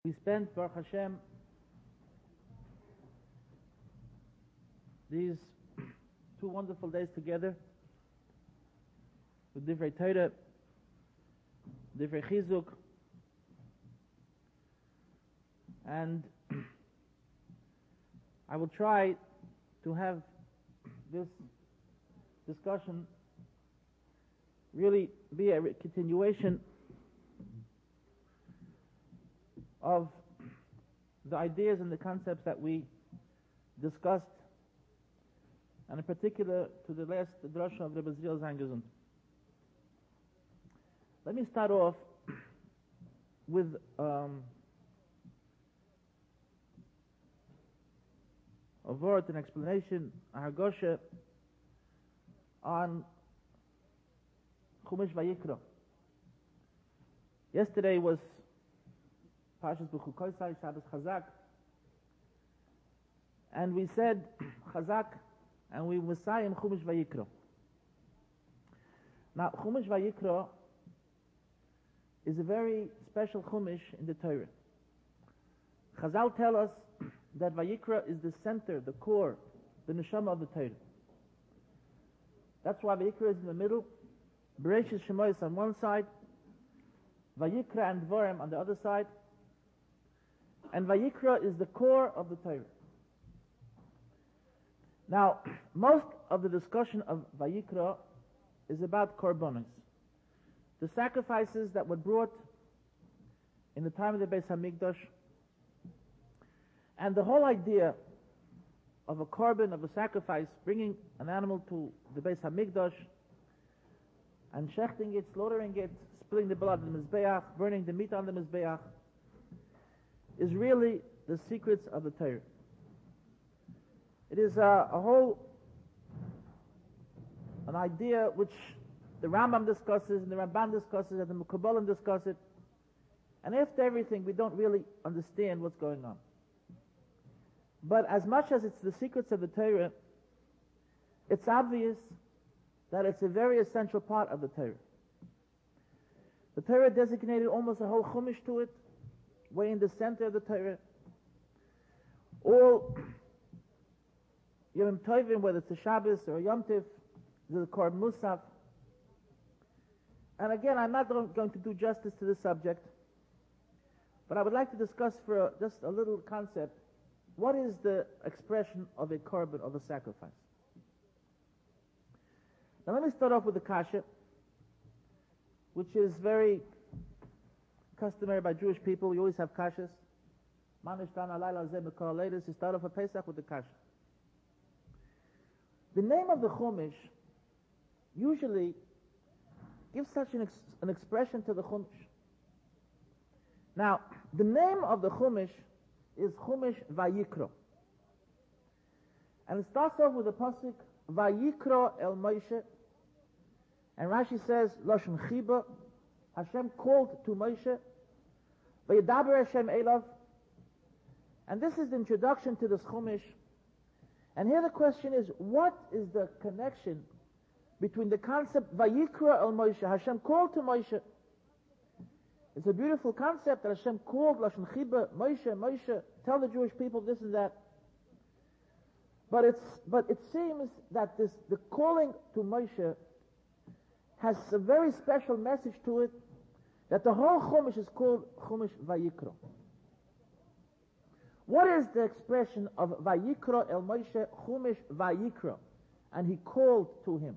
We spent, Baruch Hashem, these 2 wonderful days together with Divrei Torah, Divrei Chizuk, and I will try to have this discussion really be a continuation of the ideas and the concepts that we discussed, and in particular to the last drasha of Rebbe Zriel Zangezund. Let me start off with a word, an explanation, a hargosha on Chumash Vayikra. Yesterday was Parshas B'chukoisai, Shabbos Chazak, and we said Chazak, and we Messiah Chumash Vayikra. Now, Chumash Vayikra is a very special Chumash in the Torah. Chazal tell us that Vayikra is the center, the core, the neshama of the Torah. That's why Vayikra is in the middle, Bereshis Shemois on one side, Vayikra and Dvarim on the other side, and Vayikra is the core of the Torah. Now, most of the discussion of Vayikra is about korbanos, the sacrifices that were brought in the time of the Beis Hamikdash, and the whole idea of a korban, of a sacrifice, bringing an animal to the Beis Hamikdash and shechting it, slaughtering it, spilling the blood on the Mizbeach, burning the meat on the Mizbeach, is really the secrets of the Torah. It is an idea which the Rambam discusses, and the Ramban discusses, and the Mekabalim discuss it, and after everything we don't really understand what's going on. But as much as it's the secrets of the Torah, it's obvious that it's a very essential part of the Torah. The Torah designated almost a whole Chumash to it, way in the center of the Torah. All Yom Tovim, whether it's a Shabbos or a Yom Tiv, the Korban Musaf. And again, I'm not going to do justice to this subject, but I would like to discuss for just a little concept. What is the expression of a korban, of a sacrifice? Now let me start off with the kasha, which is very customary by Jewish people. You always have kashas. You start off a Pesach with the kasha. The name of the Chumash usually gives such an expression to the Chumash. Now, the name of the Chumash is Chumash Vayikra. And it starts off with the pasuk Vayikra el Moshe. And Rashi says, Lashon Chiba, Hashem called to Moshe, Vayedaber Hashem Elav. And this is the introduction to this Chumash. And here the question is, what is the connection between the concept Vayikra el Moshe, Hashem called to Moshe? It's a beautiful concept that Hashem called Lashon Chiba, Moshe, tell the Jewish people this and that. But it seems that the calling to Moshe has a very special message to it, that the whole Chumash is called Chumash Vayikra. What is the expression of Vayikra el Moshe, Chumash Vayikra? And he called to him.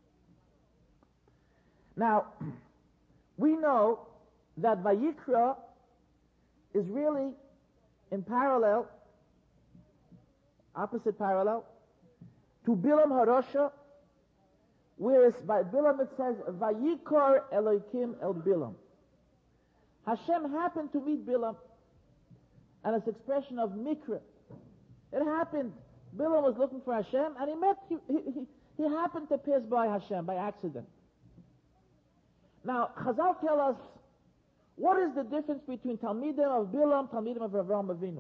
Now, we know that Vayikra is really in parallel, opposite parallel, to Bilam Harosha, whereas by Bilam it says Vayikar Elokim el Bilam. Hashem happened to meet Bilam, and it's expression of Mikra. It happened. Bilam was looking for Hashem, and he happened to pass by Hashem by accident. Now, Chazal tell us, what is the difference between Talmidim of Bilam, Talmidim of Avraham Avinu?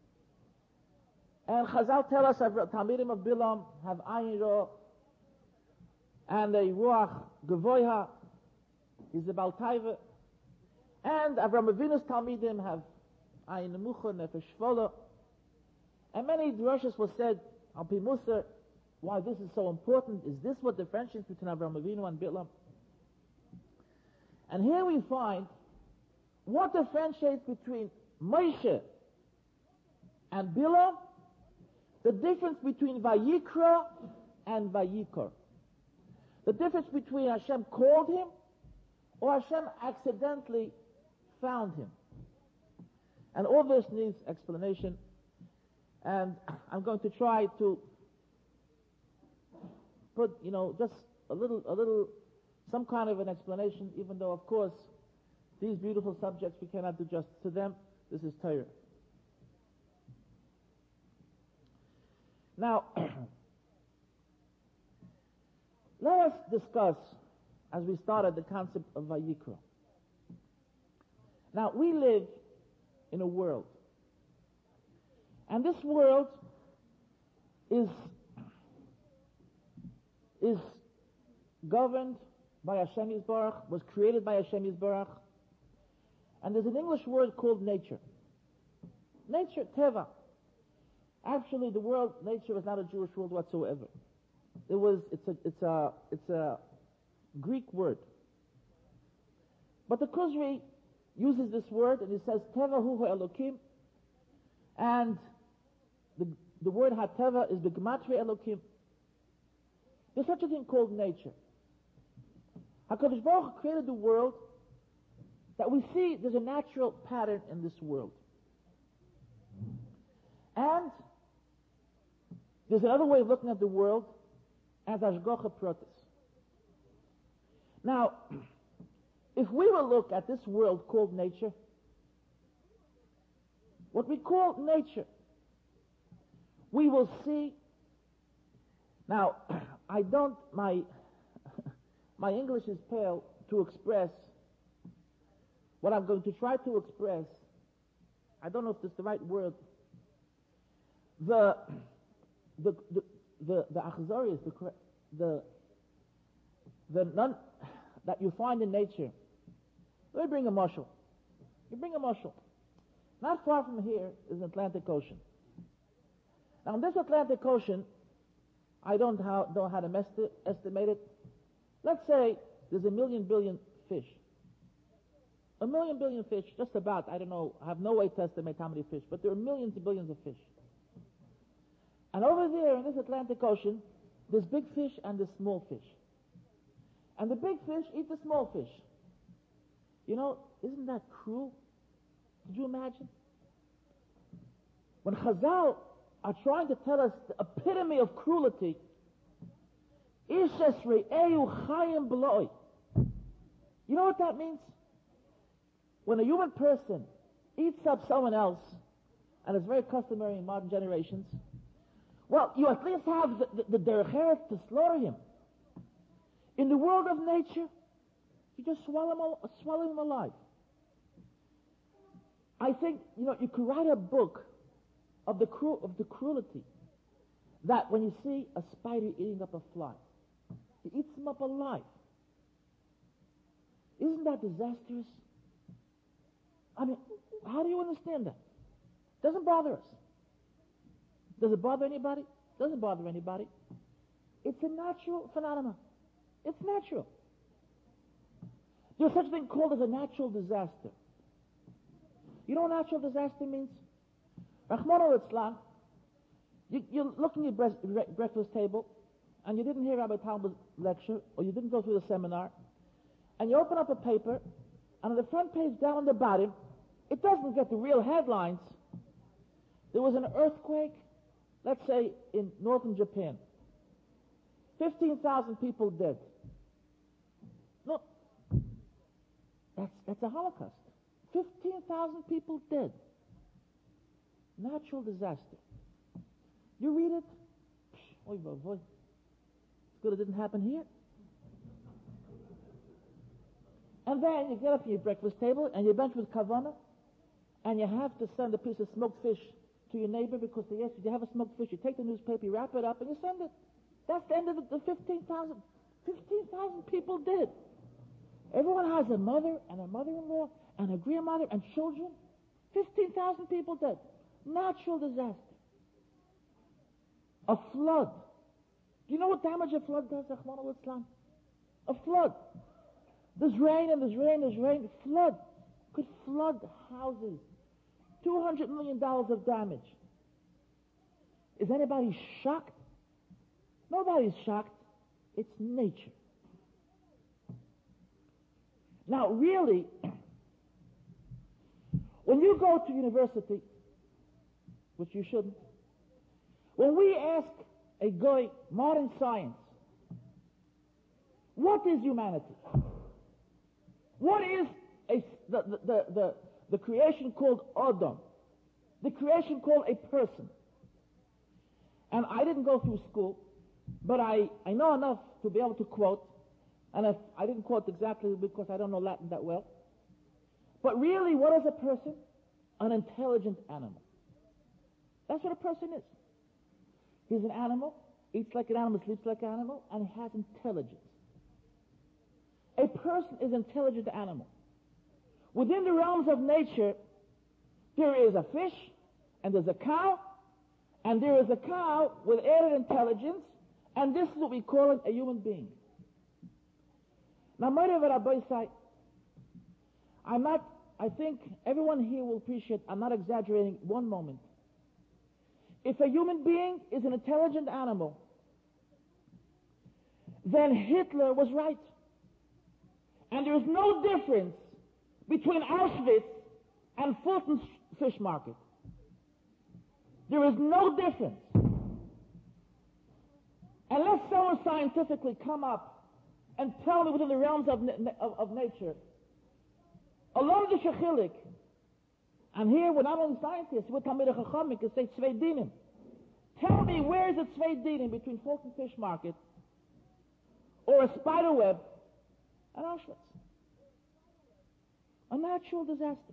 And Chazal tell us Talmidim of Bilam have Ayin Ra and a Ruach Gevoiha, he's the Baal Taiva, and Avraham Avinu's Talmidim have Ayin Nemucha, Nefesh Shvola. And many drushes were said, Al Pi Musa, why this is so important. Is this what differentiates between Avraham Avinu and Bilam? And here we find what differentiates between Moshe and Bilam, the difference between Vayikra and Vayikor. The difference between Hashem called him or Hashem accidentally found him. And all this needs explanation. And I'm going to try to put, just a little, some kind of an explanation, even though, of course, these beautiful subjects, we cannot do justice to them. This is Torah. Now, let us discuss, as we started, the concept of Vayikra. Now, we live in a world, and this world is governed by Hashem Yisbarach, was created by Hashem Yisbarach, and there's an English word called nature. Nature, Teva. Actually, the word nature is not a Jewish word whatsoever. It's a Greek word. But the Kuzri uses this word and he says Teva hu Elokim, and the word HaTeva is the Gematria Elokim. There's such a thing called nature. HaKadosh Baruch Hu created the world that we see there's a natural pattern in this world. And there's another way of looking at the world as Hashgacha Pratis. Now, if we will look at this world called nature, what we call nature, we will see. Now, my English is pale to express what I'm going to try to express. I don't know if this is the right word. The achzarius, the none that you find in nature. Let me bring a mashal. You bring a mashal. Not far from here is the Atlantic Ocean. Now, in this Atlantic Ocean, I don't know how to estimate it. Let's say there's 1 million billion fish. 1 million billion fish, just about, I don't know, I have no way to estimate how many fish, but there are millions and billions of fish. And over there in this Atlantic Ocean, there's big fish and there's small fish. And the big fish eat the small fish. Isn't that cruel? Could you imagine? When Chazal are trying to tell us the epitome of cruelty, Ish esre'ehu chayim b'loi. You know what that means? When a human person eats up someone else, and it's very customary in modern generations, well, you at least have the derech eretz to slaughter him. In the world of nature, you just swallow him alive. I think, you could write a book of the cruelty that when you see a spider eating up a fly, he eats him up alive. Isn't that disastrous? I mean, how do you understand that? Doesn't bother us. Does it bother anybody? Doesn't bother anybody. It's a natural phenomenon. It's natural. There's such a thing called as a natural disaster. You know what natural disaster means? Rahman al-Islam, you're looking at breakfast table, and you didn't hear Rabbi Talmud's lecture, or you didn't go through the seminar, and you open up a paper, and on the front page down on the bottom, it doesn't get the real headlines. There was an earthquake, let's say, in northern Japan. 15,000 people dead. No, that's a Holocaust. 15,000 people dead. Natural disaster. You read it, oy vey vey. It's good it didn't happen here. And then you get up from your breakfast table and you bench with kavana, and you have to send a piece of smoked fish to your neighbor because they ask you, do you have a smoked fish? You take the newspaper, you wrap it up, and you send it. That's the end of the 15,000. 15,000 people dead. Everyone has a mother and a mother-in-law and a grandmother and children. 15,000 people dead. Natural disaster. A flood. Do you know what damage a flood does, Rahman al-Islam? A flood. There's rain and there's rain, there's rain. Flood could flood houses. $200 million of damage. Is anybody shocked? Nobody's shocked. It's nature. Now, really, when you go to university, which you shouldn't, when we ask a guy, modern science, what is humanity? What is the creation called Adam? The creation called a person. And I didn't go through school, but I know enough to be able to quote, and if I didn't quote exactly because I don't know Latin that well. But really, what is a person? An intelligent animal. That's what a person is. He's an animal, eats like an animal, sleeps like an animal, and he has intelligence. A person is an intelligent animal. Within the realms of nature, there is a fish, and there's a cow, and there is a cow with added intelligence, and this is what we call a human being. Now, I think everyone here will appreciate, I'm not exaggerating one moment. If a human being is an intelligent animal, then Hitler was right. And there is no difference between Auschwitz and Fulton's Fish Market. There is no difference. Unless someone scientifically come up and tell me within the realms of nature, along the Shechilik, and here we're not only scientists, we're Talmidei Chachamim, we can say Tzvei Dinim. Tell me where is it Tzvei Dinim between Fulton Fish Market or a spider web and Auschwitz? A natural disaster.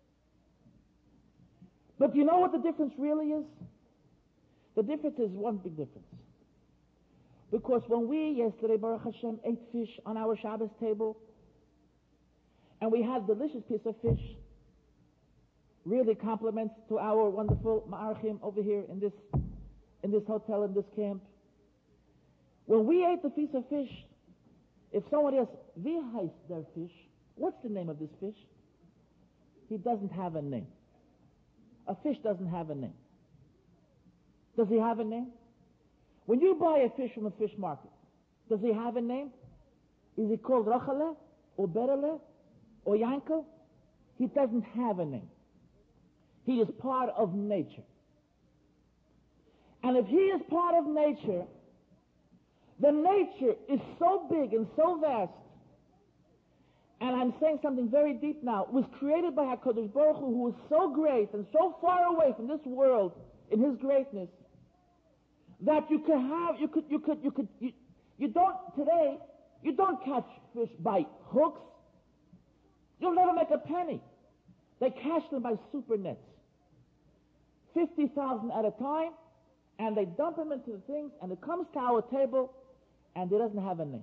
But you know what the difference really is? The difference is one big difference. Because when we yesterday, Baruch Hashem, ate fish on our Shabbos table, and we had a delicious piece of fish, really compliments to our wonderful ma'archim over here in this hotel, in this camp. When we ate the piece of fish, if somebody asks, wie heißt der Fisch? What's the name of this fish? He doesn't have a name. A fish doesn't have a name. Does he have a name? When you buy a fish from a fish market, does he have a name? Is he called Rachele or Berele or Yankel? He doesn't have a name. He is part of nature. And if he is part of nature, the nature is so big and so vast, and I'm saying something very deep now, was created by HaKadosh Baruch Hu, who is so great and so far away from this world in his greatness, that you don't catch fish by hooks. You'll never make a penny. They catch them by super nets. 50,000 at a time, and they dump them into the things, and it comes to our table, and it doesn't have a name.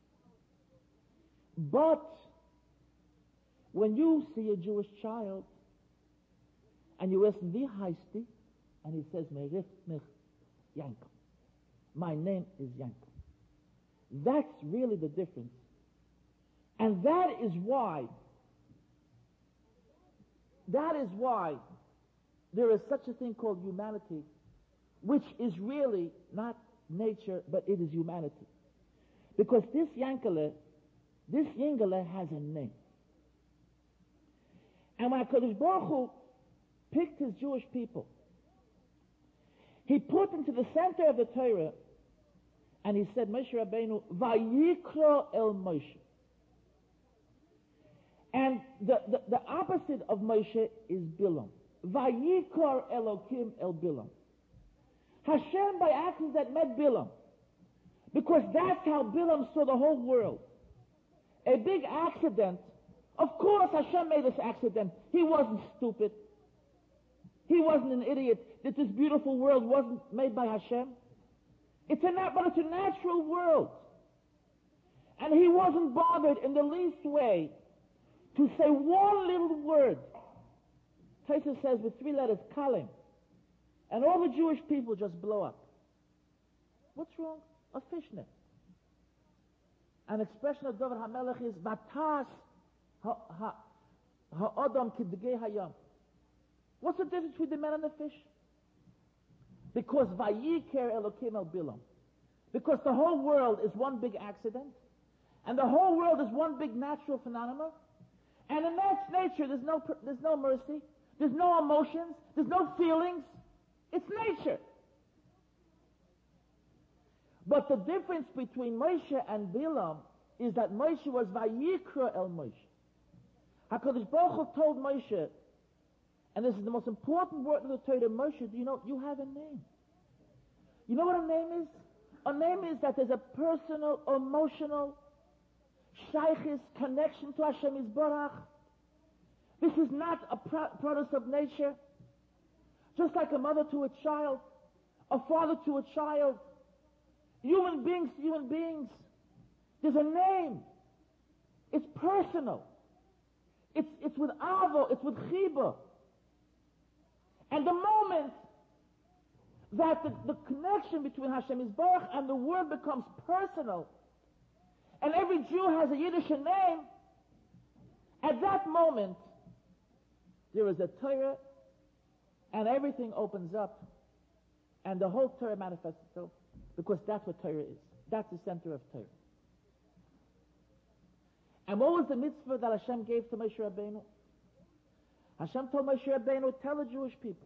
But when you see a Jewish child, and you ask him, wie heißt die? And he says, mir richt mich Yankel. My name is Yankel. That's really the difference. And that is why there is such a thing called humanity, which is really not nature, but it is humanity. Because this Yingele has a name. And when HaKadosh Baruch Hu picked his Jewish people, he put them to the center of the Torah, and he said, Moshe Rabbeinu, Vayikra el Moshe. And the opposite of Moshe is Bilam. Vayikar Elokim el Bilam. Hashem by accident met Bilam, because that's how Bilam saw the whole world. A big accident. Of course Hashem made this accident. He wasn't stupid. He wasn't an idiot that this beautiful world wasn't made by Hashem. But it's a natural world. And he wasn't bothered in the least way to say one little word Tosfos says with 3 letters, Kalim. And all the Jewish people just blow up. What's wrong? A fishnet. An expression of David HaMelech is Vatas ha'adam kidgei hayam. What's the difference between the man and the fish? Because Vayiker Elokim el Bilam. Because the whole world is one big accident, and the whole world is one big natural phenomenon, and in that nature there's no mercy, there's no emotions, there's no feelings. It's nature. But the difference between Moshe and Bilam is that Moshe was Vayikra el Moshe. HaKadosh Baruch Hu told Moshe, and this is the most important word of the Torah, Moshe, you have a name. You know what a name is? A name is that there's a personal, emotional, shaykhis, connection to Hashem Yisborach. This is not a product of nature. Just like a mother to a child, a father to a child, human beings to human beings. There's a name. It's personal. It's with avo, it's with chiba. And the moment that the connection between Hashem Yisborach and the word becomes personal, and every Jew has a Yiddish name, at that moment, there is a Torah, and everything opens up, and the whole Torah manifests itself, because that's what Torah is. That's the center of Torah. And what was the mitzvah that Hashem gave to Moshe Rabbeinu? Hashem told Moshe Rabbeinu, tell the Jewish people,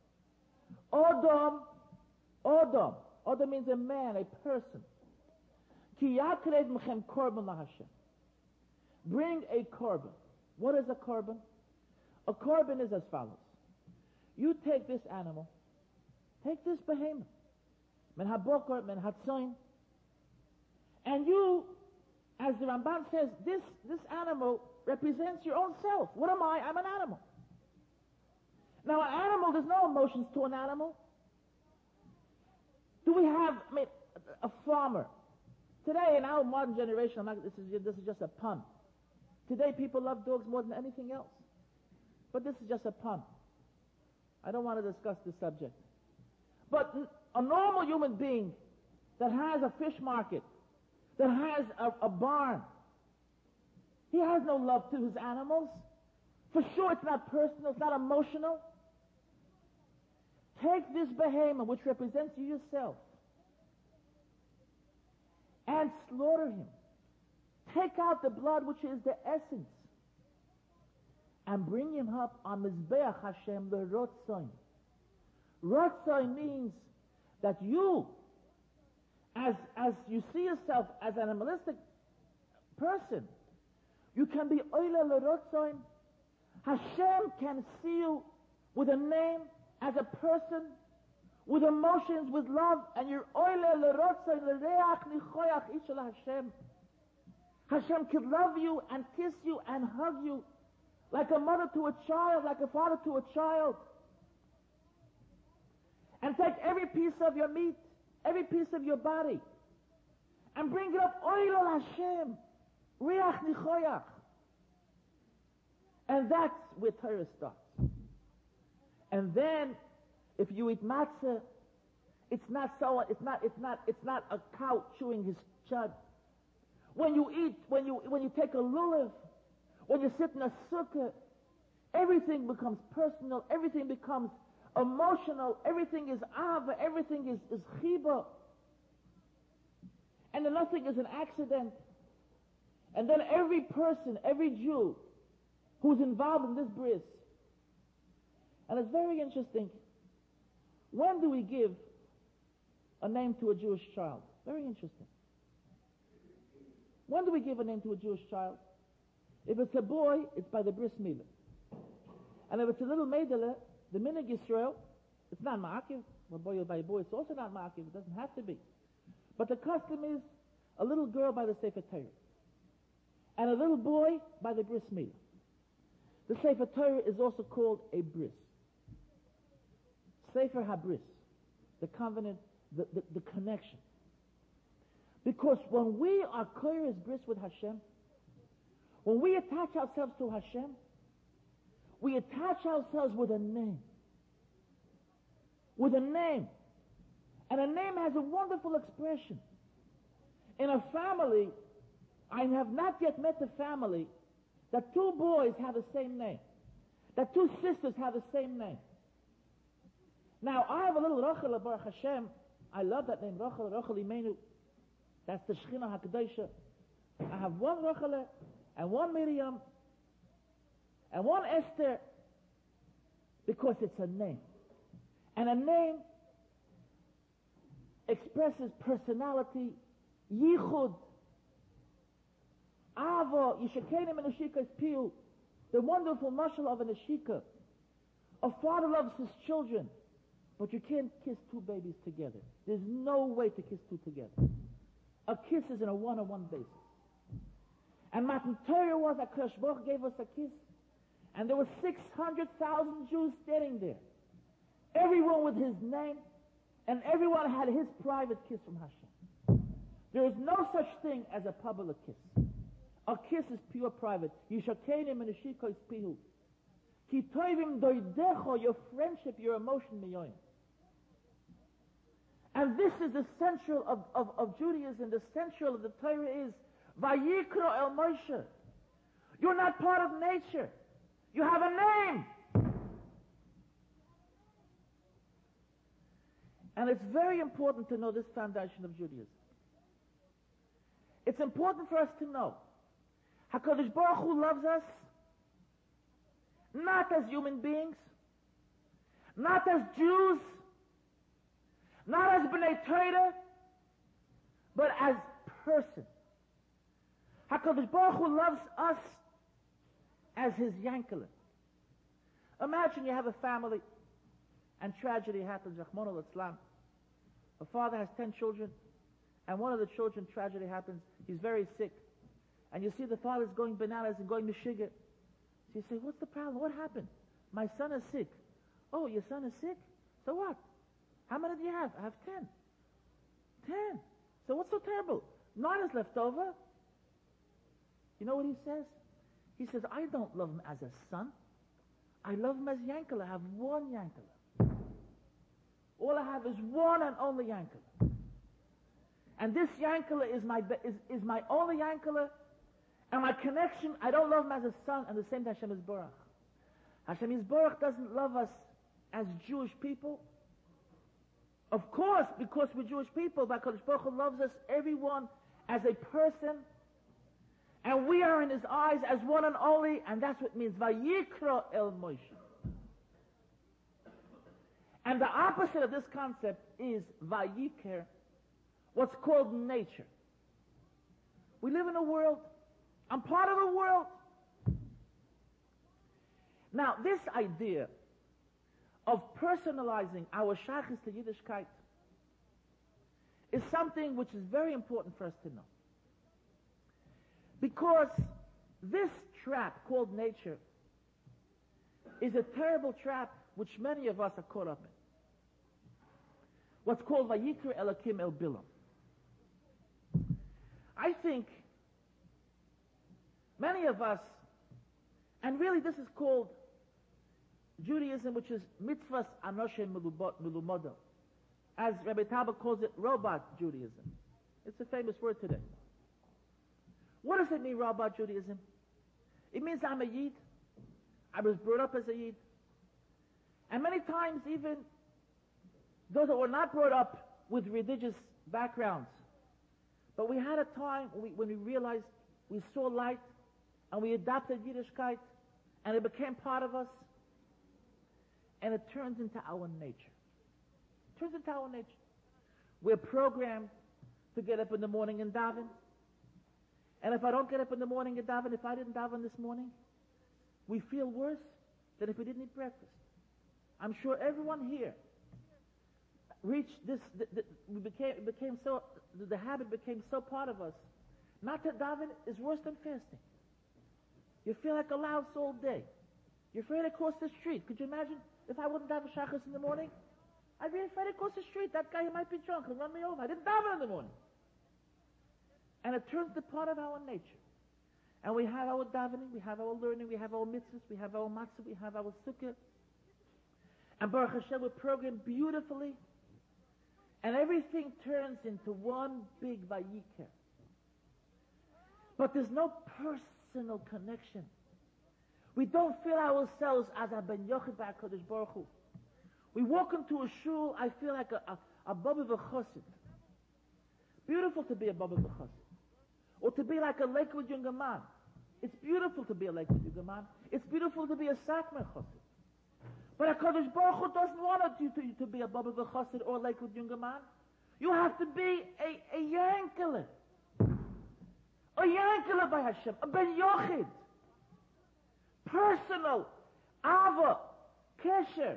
Odom means a man, a person. Ki yakred mechem korban laHashem. Bring a korban. What is a korban? A korban is as follows. You take this animal, take this behemoth, men habokor, men hatzoin, and you, as the Ramban says, this animal represents your own self. What am I? I'm an animal. Now, an animal, there's no emotions to an animal. Do we have, a farmer? Today, in our modern generation, this is just a pun. Today, people love dogs more than anything else. But this is just a pun. I don't want to discuss this subject. But a normal human being that has a fish market, that has a barn, he has no love to his animals. For sure, it's not personal, it's not emotional. Take this behemoth, which represents you yourself, and slaughter him. Take out the blood, which is the essence, and bring him up on Mizbeach Hashem l'rotzoin. Rotzoin means that you, as you see yourself as an animalistic person, you can be oile l'rotzoin. Hashem can see you with a name, as a person, with emotions, with love, and you're oile l'rotzoin l'reach nichoyach ishel Hashem. Hashem could love you and kiss you and hug you like a mother to a child, like a father to a child. And take every piece of your meat, every piece of your body, and bring it up, oil Hashem, riach nichoyach. And that's where Torah starts. And then, if you eat matzah, it's not a cow chewing his chud. When you take a lulav, when you sit in a sukkah, everything becomes personal, everything becomes emotional, everything is ava, everything is chiba. And then nothing is an accident. And then every person, every Jew who's involved in this bris, and it's very interesting, when do we give a name to a Jewish child? Very interesting. When do we give a name to a Jewish child? If it's a boy, it's by the bris milah. And if it's a little meidele, the minig Yisrael, it's not ma'akiv. When boy by boy, it's also not ma'akiv. It doesn't have to be. But the custom is a little girl by the Sefer Torah, and a little boy by the bris milah. The Sefer Torah is also called a bris. Sefer HaBris, the covenant, the connection. Because when we are koyres bris with Hashem, when we attach ourselves to Hashem, We attach ourselves with a name. With a name. And a name has a wonderful expression. In a family, I have not yet met a family that two boys have the same name. That two sisters have the same name. Now, I have a little Rachel, Baruch Hashem. I love that name, Rachel Imenu. That's the Shechina HaKadoshah. I have one Rachel and one Miriam and one Esther because it's a name. And a name expresses personality, yichud, avo, yishakenim and ashika is piu, the wonderful mashal of an ashika. A father loves his children, but you can't kiss two babies together. There's no way to kiss two together. A kiss is in a one-on-one basis. And Matan Torah was that Kadosh Baruch gave us a kiss, and there were 600,000 Jews standing there. Everyone with his name, and everyone had his private kiss from Hashem. There is no such thing as a public kiss. A kiss is pure private. Yishakenim and Ashika is pihu. Ki toivim doidecho, your friendship, your emotion miyoyim. And this is the central of Judaism. The central of the Torah is Vayikro El Moshe. You're not part of nature. You have a name. And it's very important to know this foundation of Judaism. It's important for us to know HaKadosh Baruch Hu loves us not as human beings, not as Jews, not as B'nai Torah, but as person. HaKadosh Baruch Hu loves us as his Yankele. Imagine you have a family and tragedy happens, Rahman al-Islam. A father has 10 children, and one of the children, tragedy happens, he's very sick. And you see the father's going bananas and going mishiga. So you say, what's the problem? What happened? My son is sick. Oh, your son is sick? So what? How many do you have? I have 10. 10. So what's so terrible? 9 is left over. You know what he says? He says, I don't love him as a son. I love him as Yankele. I have one Yankele. All I have is one and only Yankele. And this Yankele is my only Yankele. And my connection, I don't love him as a son, and the same Hashem Yisborach. Hashem Yisborach doesn't love us as Jewish people. Of course, because we're Jewish people, but HaKadosh Baruch Hu loves us, everyone, as a person. And we are in his eyes as one and only, and that's what it means, Vayikra El Moshe. And the opposite of this concept is Vayikr, what's called nature. We live in a world. I'm part of the world. Now, this idea of personalizing our shaykhis to Yiddishkeit is something which is very important for us to know. Because this trap called nature is a terrible trap which many of us are caught up in. What's called Vayikra Elokim El Bilam. I think many of us, and really this is called Judaism, which is mitzvahs anoshem milumodo, as Rabbi Taba calls it, robot Judaism. It's a famous word today. What does it mean, robot Judaism? It means I'm a Yid. I was brought up as a Yid. And many times even those that were not brought up with religious backgrounds, but we had a time when we realized we saw light and we adopted Yiddishkeit and it became part of us, and it turns into our nature. It turns into our nature. We're programmed to get up in the morning and daven. And if I don't get up in the morning and daven, if I didn't daven this morning, we feel worse than if we didn't eat breakfast. I'm sure everyone here reached this, the habit became so part of us. Not to daven is worse than fasting. You feel like a louse all day. You're afraid to cross the street. Could you imagine if I wouldn't daven shachas in the morning? I'd be afraid to cross the street. That guy, he might be drunk. He'll run me over. I didn't daven in the morning. And it turns to part of our nature. And we have our davening, we have our learning, we have our mitzvahs, we have our matzah, we have our sukkah. And Baruch Hashem, we're programmed beautifully. And everything turns into one big vayikra. But there's no personal connection. We don't feel ourselves as a ben yochid by HaKadosh Baruch Hu. We walk into a shul, I feel like a Baba v'chosid. Beautiful to be a Baba v'chosid. Or to be like a Lakewood younger man. It's beautiful to be a Lakewood younger man. It's beautiful to be a Satmar chosid. But HaKadosh Baruch Hu doesn't want you to be a Baba v'chosid or a Lakewood younger man. You have to be a Yankele. A Yankele by Hashem. A Ben Yochid. Personal. Ava. Kesher.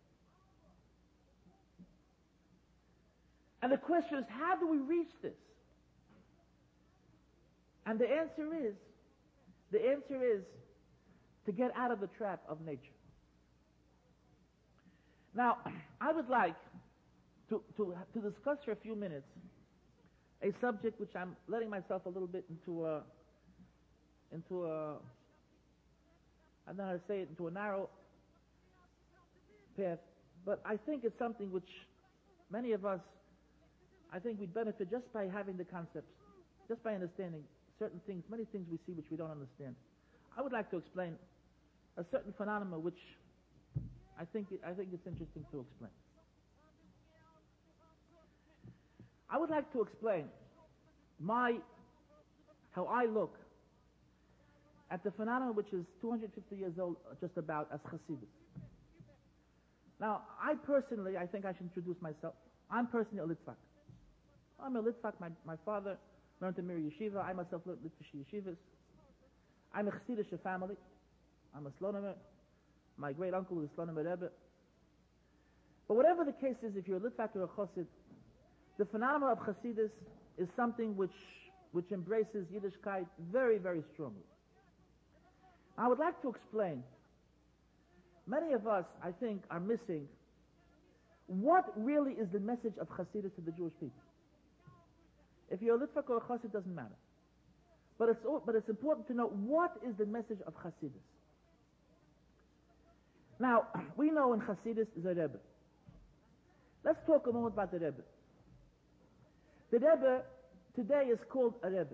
And the question is, how do we reach this? And the answer is to get out of the trap of nature. Now, I would like to discuss for a few minutes a subject which I'm letting myself a little bit into a I don't know how to say it, into a narrow path, but I think it's something which many of us, I think we'd benefit just by having the concepts, just by understanding certain things, many things we see which we don't understand. I would like to explain a certain phenomenon which I think it's interesting to explain. I would like to explain how I look at the phenomenon which is 250 years old, just about, as Hasidus. Now, I think I should introduce myself. I'm personally a Litvak. I'm a Litvak. My father learned to Mir Yeshiva. I myself learned Litvish Yeshivas. I'm a Chassidish family. I'm a Slonomer. My great uncle is a Slonomer Rebbe. But whatever the case is, if you're a Litvak or a Chassid, the phenomenon of Chassidus is something which embraces Yiddishkeit very, very strongly. I would like to explain. Many of us, I think, are missing what really is the message of Chassidus to the Jewish people. If you're a Litvak or a Chassid, it doesn't matter. But it's important to know what is the message of Chassidus. Now, we know in Chassidus is a Rebbe. Let's talk a moment about the Rebbe. The Rebbe today is called a Rebbe.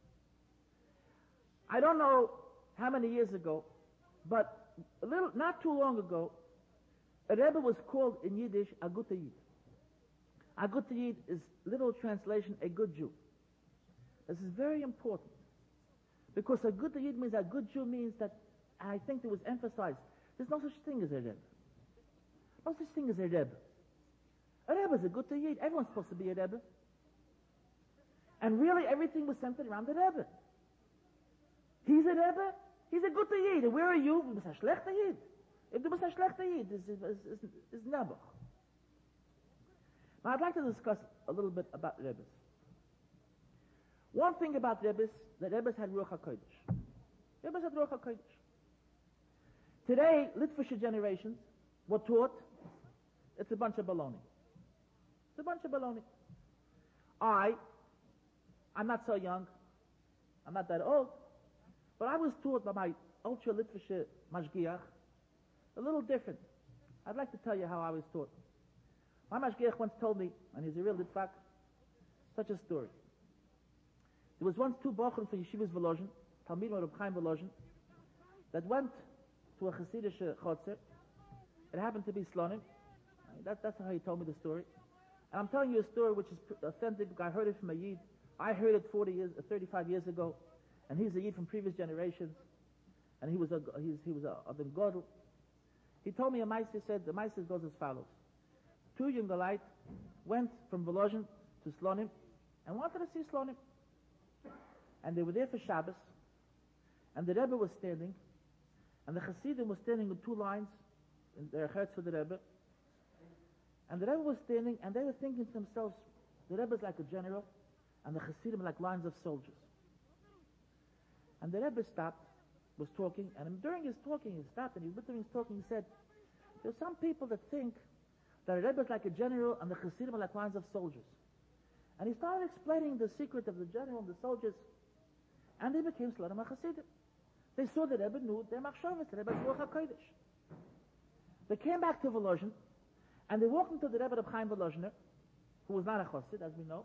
I don't know how many years ago, but not too long ago, a Rebbe was called in Yiddish a Guter Yid. A Guter Yid is literal translation, a good Jew. This is very important. Because a Guter Yid means a good Jew means that, I think it was emphasized, there's no such thing as a Rebbe. No such thing as a Rebbe. A Rebbe is a Guter Yid. Everyone's supposed to be a Rebbe. And really everything was centered around the Rebbe. He's a Rebbe, he's a Guter Yid. And where are you? Du bist ein schlechter Yid. If du bist ein schlechter Yid, is Nebuch. Now I'd like to discuss a little bit about Rebbes. One thing about Rebbes, that Rebbes had Ruach HaKodesh. Rebbes had Ruach HaKodesh. Today, Litvish generations were taught it's a bunch of baloney. It's a bunch of baloney. I'm not so young, I'm not that old, but I was taught by my ultra Litvish mashgiach a little different. I'd like to tell you how I was taught. My mashgiach once told me, and he's a real Litvak, such a story. There was once two bochum from Yeshivas Volozhin, Talmidim Reb Chaim Volozhin, that went to a Hasidic chotzer. It happened to be Slonim. That's how he told me the story. And I'm telling you a story which is authentic. I heard it from a Yid. I heard it 35 years ago, and he's a Yid from previous generations, and he was a Godel. He told me a Meister said, the Meister goes as follows. Two young Galite went from Volozhin to Slonim and wanted to see Slonim. And they were there for Shabbos, and the Rebbe was standing, and the Hasidim was standing in two lines, in their hearts for the Rebbe, and the Rebbe was standing, and they were thinking to themselves, the Rebbe is like a general, and the Hasidim are like lines of soldiers. And the Rebbe stopped, was talking, and during his talking, he stopped, and during his talking, he said, there's some people that think that a Rebbe is like a general, and the Hasidim are like lines of soldiers. And he started explaining the secret of the general and the soldiers. And they became Slonim HaChasidim. They saw the Rebbe knew their machshavos, the Rebbe's Ruach HaKodesh. They came back to Volozhin, and they walked into the Rebbe of Chaim Volozhiner, who was not a Chassid, as we know.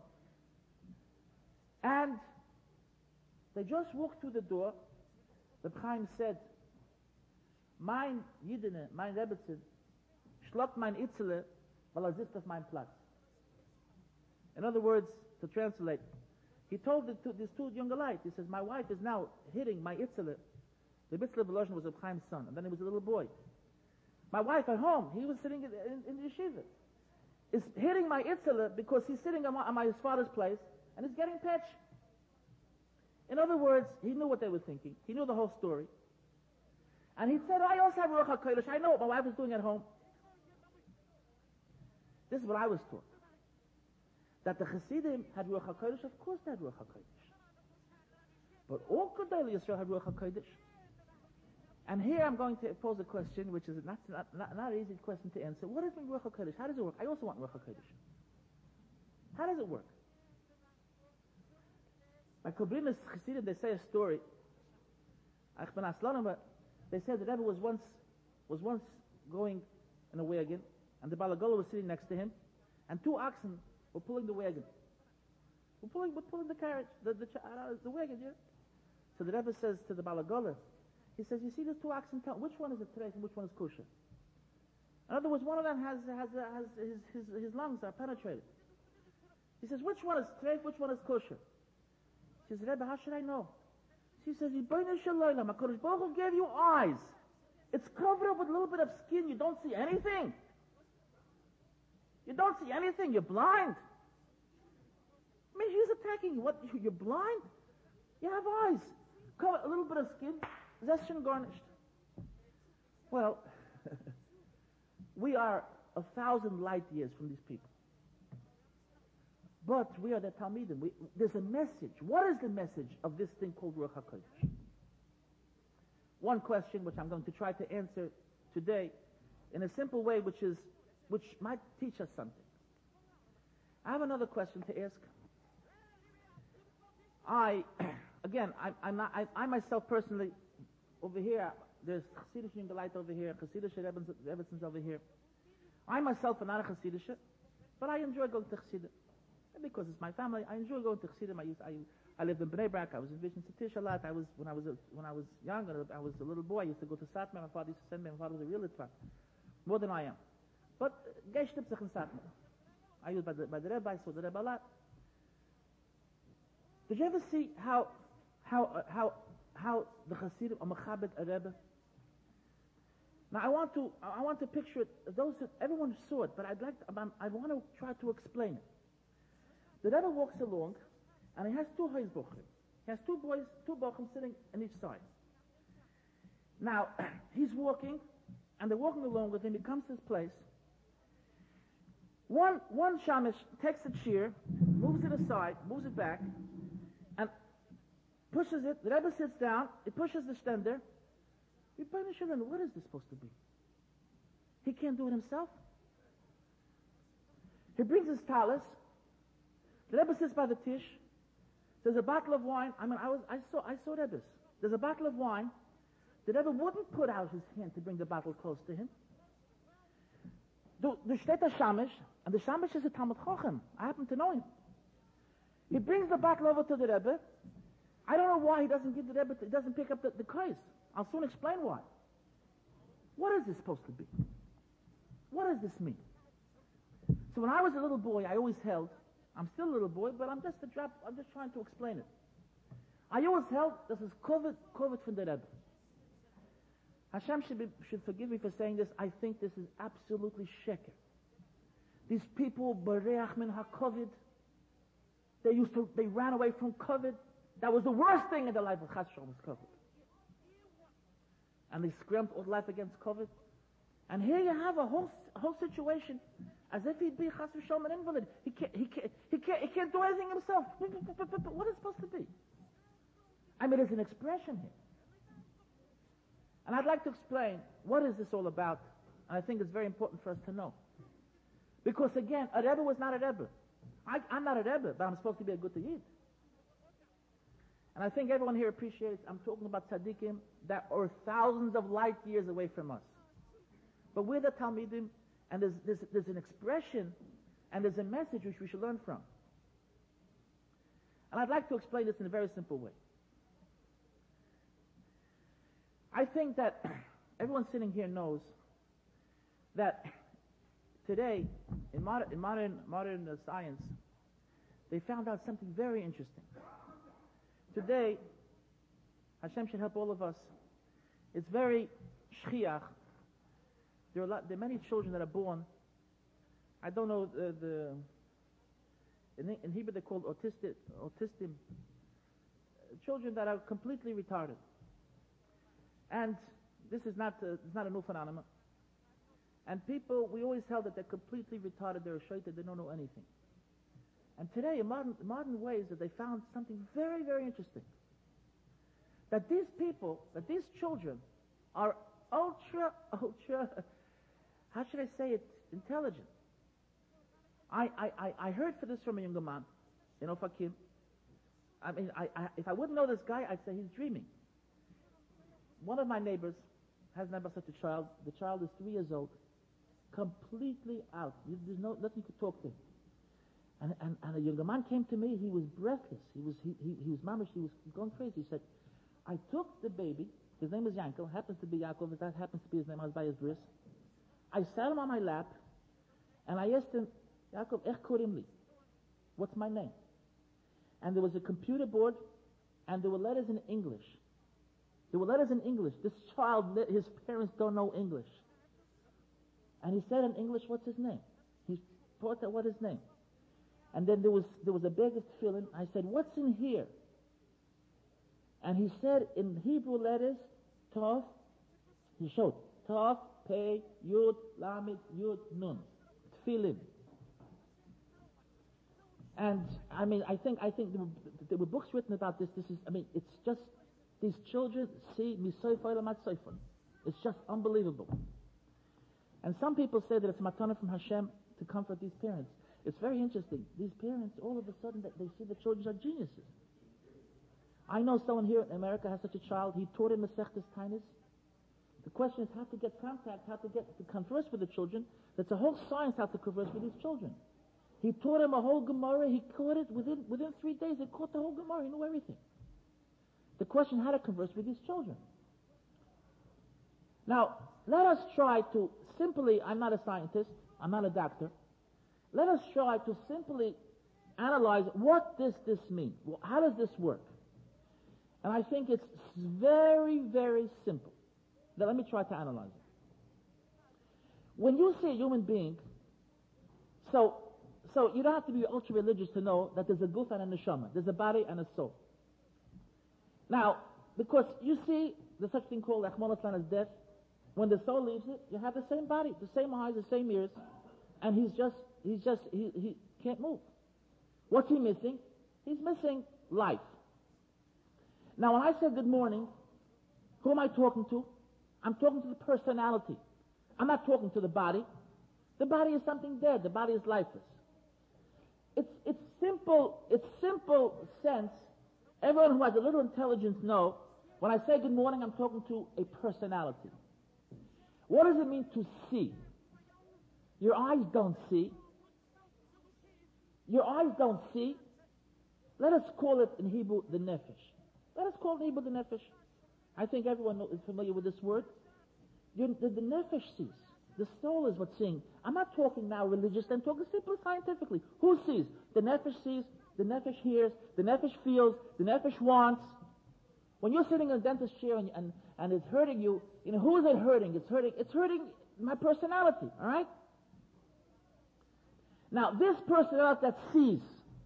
And they just walked through the door. The Chaim said, "Mein Yidene, mein Rebbetzin, schlock mein Itzele, weil sitzt auf mein Platz." In other words, to translate, he told these two young light, he says, "My wife is now hitting my Itzele." The Itzele Volozhin was Reb Chaim's son, and then he was a little boy. My wife at home, he was sitting in the yeshiva, is hitting my Itzele because he's sitting on my father's place, and he's getting pitch. In other words, he knew what they were thinking. He knew the whole story. And he said, "I also have Ruach HaKodesh. I know what my wife is doing at home." This is what I was taught. That the Chassidim had Ruach HaKodesh. Of course they had Ruach HaKodesh. But all Gedolei Yisrael had Ruach HaKodesh. And here I'm going to pose a question, which is not an easy question to answer. What does mean Ruach HaKodesh? How does it work? I also want Ruach HaKodesh. How does it work? By Kobrinas Chassidim, they say a story. They said the Rebbe was once going in a wagon, and the Balagola was sitting next to him, and two oxen were pulling the wagon. We're pulling the carriage, the wagon, yeah? So the Rebbe says to the Balagola, he says, "You see those two oxen, which one is a treif and which one is kosher?" In other words, one of them has his lungs are penetrated. He says, "Which one is treif, which one is kosher?" She says, "Rebbe, how should I know?" She says, "Yibbono shel olam, HaKadosh Baruch Hu gave you eyes. It's covered up with a little bit of skin. You don't see anything. You don't see anything. You're blind. I mean, he's attacking you. What? You're blind? You have eyes. Cover a little bit of skin. Zeshin garnished." Well, we are 1,000 light years from these people. But we are the Talmidim. There's a message. What is the message of this thing called Ruach HaKodesh? One question which I'm going to try to answer today in a simple way, which might teach us something. I have another question to ask. I myself personally, over here, there's Chassidish Yungelite over here, Chassidish Rebbetzins over here. I myself am not a Chassidish, but I enjoy going to Chassidim. Because it's my family, I enjoy going to Chassidim. I lived in Bnei Brak. I was in Vision Satish a lot. When I was young, I was a little boy. I used to go to Satmar. My father used to send me. My father was a real Litvan, more than I am. But Gei Shtipzach in Satmar. I was by the Rebbe. I saw the Rebbe a lot. Did you ever see how the Chassidim are mechabed a Rebbe? Now I want to picture it. Everyone saw it, but I want to try to explain it. The Rebbe walks along, and he has two Heizbochim. He has two boys, two Bochim sitting on each side. Now, he's walking, and they're walking along with him. He comes to this place. One Shamish takes a chair, moves it aside, moves it back, and pushes it. The Rebbe sits down. He pushes the stender. What is this supposed to be? He can't do it himself. He brings his talis. The Rebbe sits by the tish. There's a bottle of wine. I saw Rebbe's. There's a bottle of wine. The Rebbe wouldn't put out his hand to bring the bottle close to him. There steht a Shamish, and the Shamish is a Talmud Chochem. I happen to know him. He brings the bottle over to the Rebbe. I don't know why he doesn't give the Rebbe, he doesn't pick up the kais. I'll soon explain why. What is this supposed to be? What does this mean? So when I was a little boy, I always held, I'm still a little boy, but I'm just trying to explain it. I always held, this is kovet from the Rebbe. Hashem should forgive me for saying this. I think this is absolutely sheker. These people, bareach min ha-kovid, they ran away from kovid. That was the worst thing in the life of Chas Shalom was kovid. And they scrambled all life against kovid. And here you have a whole situation as if he'd be Chas Shalom an invalid. He can't do anything himself. What is it supposed to be? I mean, there's an expression here. And I'd like to explain what is this all about. And I think it's very important for us to know. Because again, a Rebbe was not a Rebbe. I'm not a Rebbe, but I'm supposed to be a good Yid. And I think everyone here appreciates, I'm talking about tzaddikim that are thousands of light years away from us. But we're the Talmidim, and there's an expression and there's a message which we should learn from. And I'd like to explain this in a very simple way. I think that everyone sitting here knows that today, in modern science, they found out something very interesting. Today, Hashem should help all of us. It's very shchiach. There are many children that are born. I don't know in Hebrew they're called autistic children that are completely retarded. And this is not a new phenomenon. And people, we always held that they're completely retarded, they're shaitan, they don't know anything. And today, in modern ways, that they found something very, very interesting. That these people, that these children, are ultra, how should I say it, intelligent. I heard for this from a younger man in Ofakim. I mean, if I wouldn't know this guy, I'd say he's dreaming. One of my neighbors has never such a child. The child is 3 years old, completely out. There's nothing you could talk to him. And a younger man came to me. He was breathless. He was mamish. He was going crazy. He said, "I took the baby. His name is Yankel. Happens to be Yaakov. That happens to be his name. I was by his bris. I sat him on my lap, and I asked him, Yaakov, ech korim li? What's my name?" And there was a computer board, and there were letters in English. This child, his parents don't know English. And he said in English, "What's his name?" He thought that, what his name? And then there was a bag of tefillin. I said, "What's in here?" And he said in Hebrew letters, Tov, he showed, Tov, Pei, Yud, Lamed, Yud, Nun. Tefillin. And, I mean, I think there were books written about this. It's just, these children see Misoifo Lamat Soifon. It's just unbelievable. And some people say that it's matana from Hashem to comfort these parents. It's very interesting. These parents, all of a sudden, they see the children are geniuses. I know someone here in America has such a child. He taught him Masechtas Tainis. The question is how to get contact, how to converse with the children. That's a whole science how to converse with these children. He taught him a whole Gemara. He caught it within 3 days. He caught the whole Gemara. He knew everything. The question, how to converse with these children. Now, let us try to simply, I'm not a scientist, I'm not a doctor. Let us try to simply analyze what does this mean? How does this work? And I think it's very, very simple. Now let me try to analyze it. When you see a human being, so you don't have to be ultra religious to know that there's a guf and a neshama. There's a body and a soul. Now, because you see, there's such thing called Rachmana litzlan as death. When the soul leaves it, you have the same body, the same eyes, the same ears, and he can't move. What's he missing? He's missing life. Now, when I say good morning, who am I talking to? I'm talking to the personality. I'm not talking to the body. The body is something dead. The body is lifeless. It's simple sense. Everyone who has a little intelligence knows when I say good morning, I'm talking to a personality. What does it mean to see? Your eyes don't see. Your eyes don't see. Let us call it in Hebrew the nefesh. Let us call it in Hebrew the nefesh. I think everyone is familiar with this word. The nefesh sees. The soul is what's seeing. I'm not talking now religious, I'm talking simply scientifically. Who sees? The nefesh sees, the nefesh hears, the nefesh feels, the nefesh wants. When you're sitting in a dentist chair and it's hurting you, who is it hurting? It's hurting my personality, all right? Now, this personality that sees,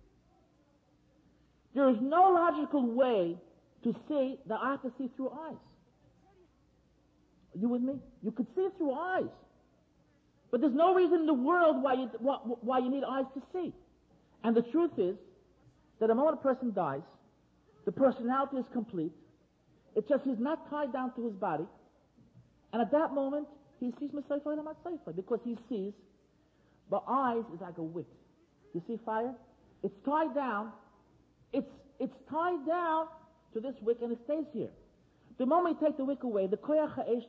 there is no logical way to say that I have to see through eyes. Are you with me? You could see through eyes. But there's no reason in the world why you need eyes to see. And the truth is that the moment a person dies, the personality is complete. It's just he's not tied down to his body. And at that moment, he sees Masayfa and Matsayfa because he sees. But eyes is like a wick. You see fire? It's tied down. It's tied down to this wick and it stays here. The moment you take the wick away, the koyach ha'esh,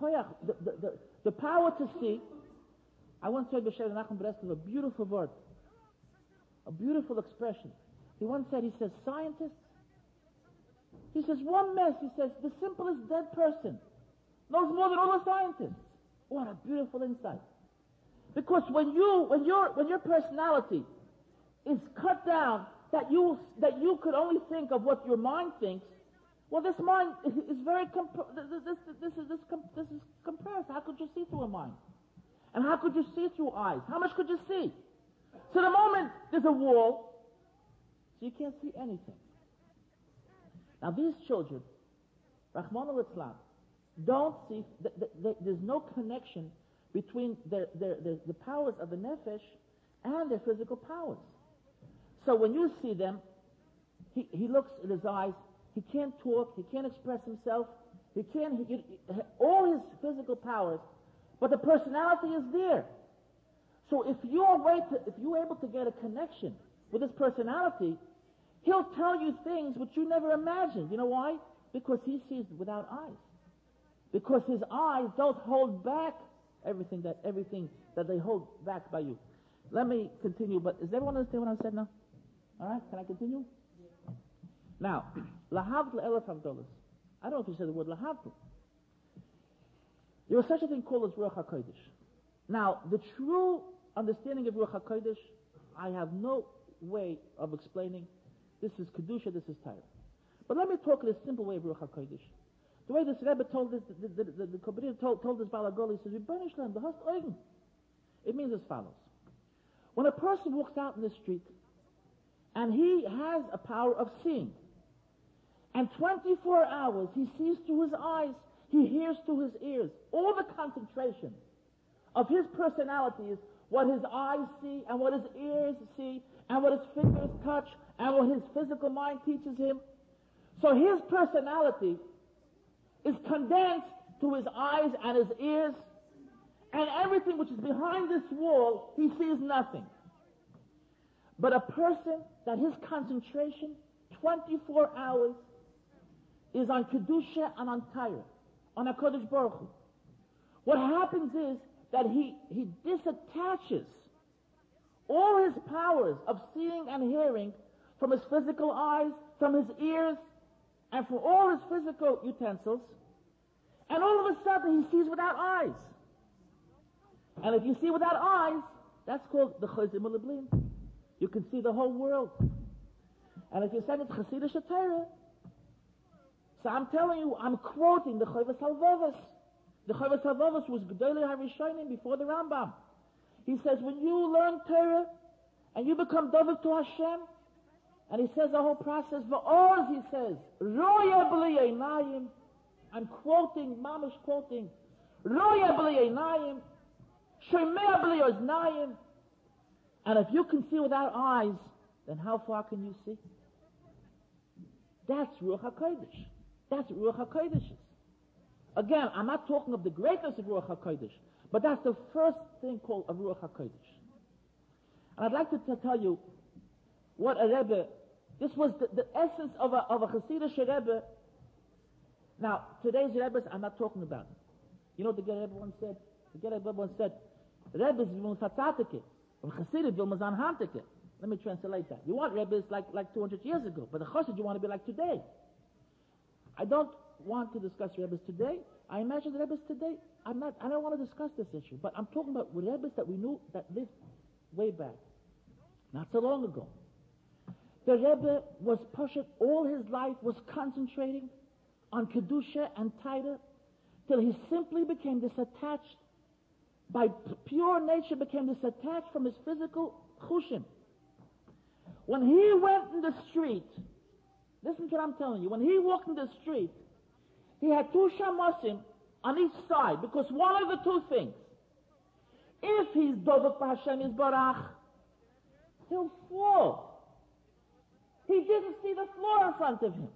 the power to see. I once heard B'Shem Nachum Breslov a beautiful word, a beautiful expression. He once said, he says, scientists, he says, one mess, he says, the simplest dead person knows more than all the scientists. What a beautiful insight. Because when your personality is cut down, that you could only think of what your mind thinks, well, this mind is very this is compressed. How could you see through a mind? And how could you see through eyes? How much could you see? So the moment there's a wall, so you can't see anything. Now these children, Rahman al-Islam, don't see, there's no connection between the powers of the nefesh and their physical powers. So when you see them, he looks at his eyes, he can't talk, he can't express himself, all his physical powers, but the personality is there. So if you're able to get a connection with his personality, he'll tell you things which you never imagined. You know why? Because he sees without eyes. Because his eyes don't hold back everything that they hold back by you. Let me continue, but does everyone understand what I said now? All right, can I continue? Now, lahavdl elef havdolas. I don't know if you said the word lahavdl. There was such a thing called as Ruach HaKodesh. Now, the true understanding of Ruach HaKodesh, I have no way of explaining. This is Kedusha, this is Torah. But let me talk in a simple way of Ruach HaKodesh. The way this Rebbe told this, the Kabbalah told this Balagol, he says, Rebbeinu Shalom, the hast Eugen. It means as follows. When a person walks out in the street, and he has a power of seeing, and 24 hours he sees through his eyes, he hears through his ears, all the concentration of his personality is what his eyes see, and what his ears see, and what his fingers touch, and what his physical mind teaches him. So his personality is condensed to his eyes and his ears, and everything which is behind this wall, he sees nothing. But a person that his concentration, 24 hours, is on Kedusha and on Torah, on HaKadosh Baruch Hu. What happens is that he disattaches all his powers of seeing and hearing from his physical eyes, from his ears, and from all his physical utensils, and all of a sudden he sees without eyes. And if you see without eyes, that's called the Chozim Uliblim. You can see the whole world. And if you say it's Chasidish Torah, so I'm telling you, I'm quoting the Chovos HaLevavos. The Chovos HaLevavos was Gedolei HaRishonim before the Rambam. He says, when you learn Torah, and you become Dovek to Hashem, and he says the whole process, V'oz, he says, Roya b'li einayim, I'm quoting, Mamish quoting, Roya b'li einayim, Shomea b'li oznayim, and if you can see without eyes, then how far can you see? That's Ruach HaKodesh. That's what Ruach HaKodesh is. Again, I'm not talking of the greatness of Ruach HaKodesh, but that's the first thing called of Ruach HaKodesh. And I'd like to tell you what a Rebbe, this was the essence of a Hasidic Rebbe. Now, today's Rebbes, I'm not talking about it. You know what the Rebbe once said? The Rebbe once said, Rebbes will Chatzatike, or Chasidim will Mazan Hantike. Let me translate that. You want Rebbes like 200 years ago, but the Chassid you want to be like today. I don't want to discuss Rebbes today. I imagine the Rebbes today, I don't want to discuss this issue, but I'm talking about Rebbes that we knew that lived way back, not so long ago. The Rebbe was Pashat, all his life was concentrating on Kedusha and Torah, till he simply became disattached, by pure nature became disattached from his physical chushim. When he went in the street, listen to what I'm telling you, when he walked in the street, he had two shamasim on each side, because one of the two things, if he's dovek b'Hashem Yisbarach, he'll fall. He didn't see the floor in front of him.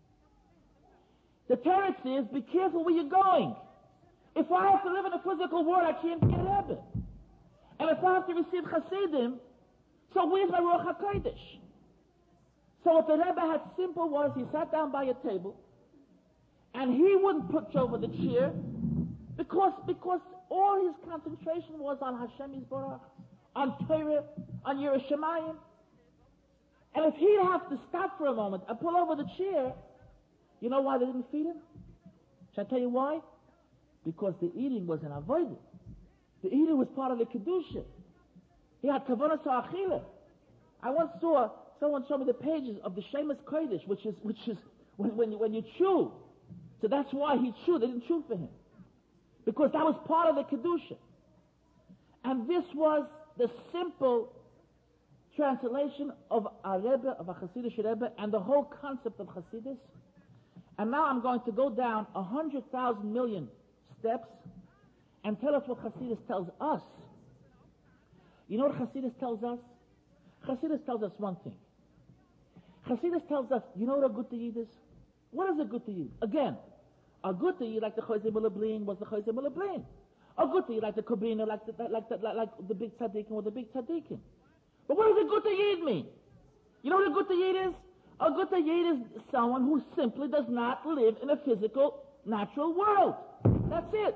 The Torah says, be careful where you're going. If I have to live in the physical world, I can't be a Rebbe. And if I have to receive Hasidim, so where's my Ruach HaKodesh? So what the Rebbe had simple was he sat down by a table and he wouldn't put you over the chair because all his concentration was on Hashem Yisborach, on Torah, on Yerushalayim. And if he'd have to stop for a moment and pull over the chair, you know why they didn't feed him? Shall I tell you why? Because the eating was an avodah. The eating was part of the kedusha. He had kavanah sa'achila. I once saw someone show me the pages of the Shemus Kodesh, which is when you chew. So that's why he chewed. They didn't chew for him, because that was part of the kedusha. And this was the simple translation of a Rebbe, of a Hasidic Rebbe, and the whole concept of Hasidus. And now I'm going to go down 100,000 million steps and tell us what Hasidus tells us. You know what Hasidus tells us? Hasidus tells us one thing. Hasidus tells us, you know what a good Yid is? What is a good Yid? Again, a good Yid like the Chosei Mulablim was the Chosei Mulablim. A good Yid like the Kobina, like the big Tzaddikim or the big Tzaddikim. But what does a good Yid mean? You know what a good Yid is? A good Yid is someone who simply does not live in a physical, natural world. That's it.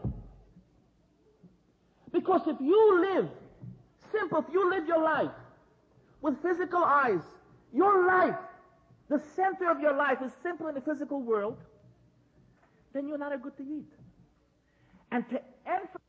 Because if you live your life with physical eyes, your life, the center of your life is simply in the physical world, then you're not a good Yid. And to emphasize